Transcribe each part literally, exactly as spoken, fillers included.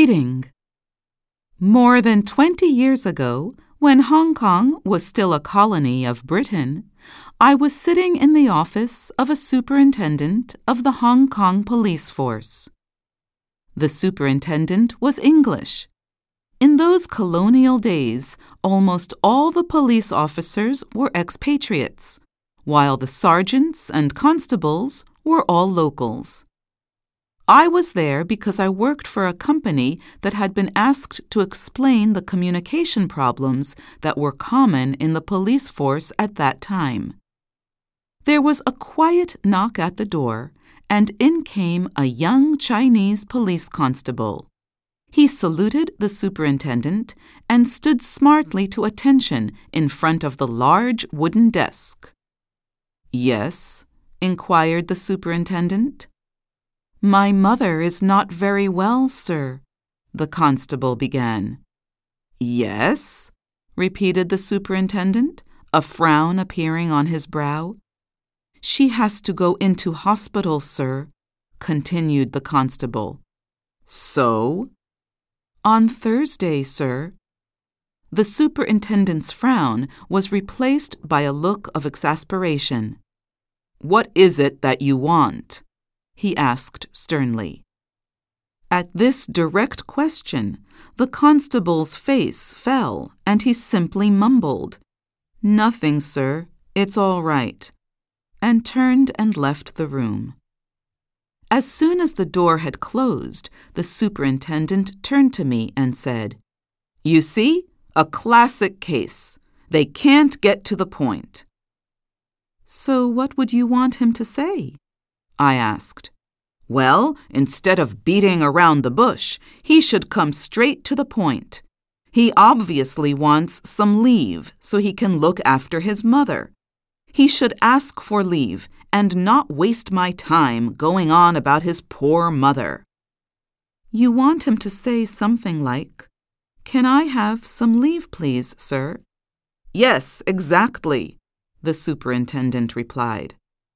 Reading. More than twenty years ago, when Hong Kong was still a colony of Britain, I was sitting in the office of a superintendent of the Hong Kong police force. The superintendent was English. In those colonial days, almost all the police officers were expatriates, while the sergeants and constables were all locals. I was there because I worked for a company that had been asked to explain the communication problems that were common in the police force at that time. There was a quiet knock at the door, and in came a young Chinese police constable. He saluted the superintendent and stood smartly to attention in front of the large wooden desk. "Yes?" inquired the superintendent. "My mother is not very well, sir," the constable began. "Yes?" repeated the superintendent, a frown appearing on his brow. "She has to go into hospital, sir," continued the constable. "So?" "On Thursday, sir." The superintendent's frown was replaced by a look of exasperation. "What is it that you want?" he asked sternly. At this direct question, the constable's face fell, and he simply mumbled, "Nothing, sir, it's all right," and turned and left the room. As soon as the door had closed, the superintendent turned to me and said, "You see, a classic case. They can't get to the point." "So what would you want him to say?" I asked. "Well, instead of beating around the bush, he should come straight to the point. He obviously wants some leave so he can look after his mother. He should ask for leave and not waste my time going on about his poor mother." "You want him to say something like, 'Can I have some leave, please, sir?'" "Yes, exactly," the superintendent replied.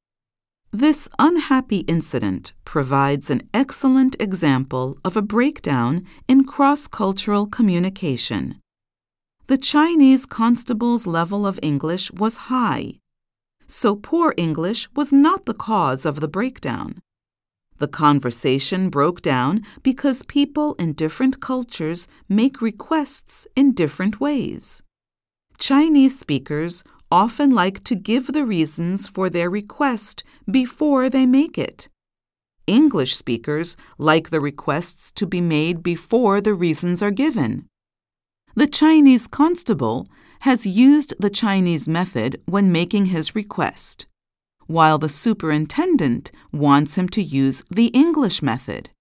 This unhappy incident provides an excellent example of a breakdown in cross-cultural communication. The Chinese constable's level of English was high, so poor English was not the cause of the breakdown. The conversation broke down because people in different cultures make requests in different ways. Chinese speakers often like to give the reasons for their request before they make it. English speakers like the requests to be made before the reasons are given. The Chinese constable has used the Chinese method when making his request, while the superintendent wants him to use the English method.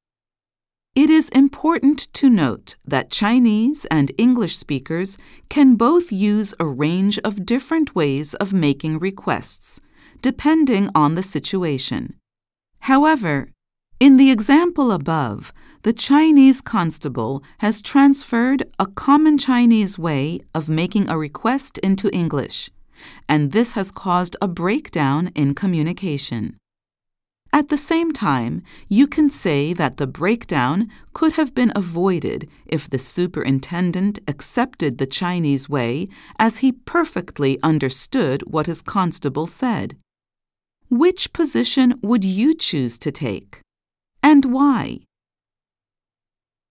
It is important to note that Chinese and English speakers can both use a range of different ways of making requests, depending on the situation. However, in the example above, the Chinese constable has transferred a common Chinese way of making a request into English, and this has caused a breakdown in communication. At the same time, you can say that the breakdown could have been avoided if the superintendent accepted the Chinese way as he perfectly understood what his constable said. Which position would you choose to take? And why?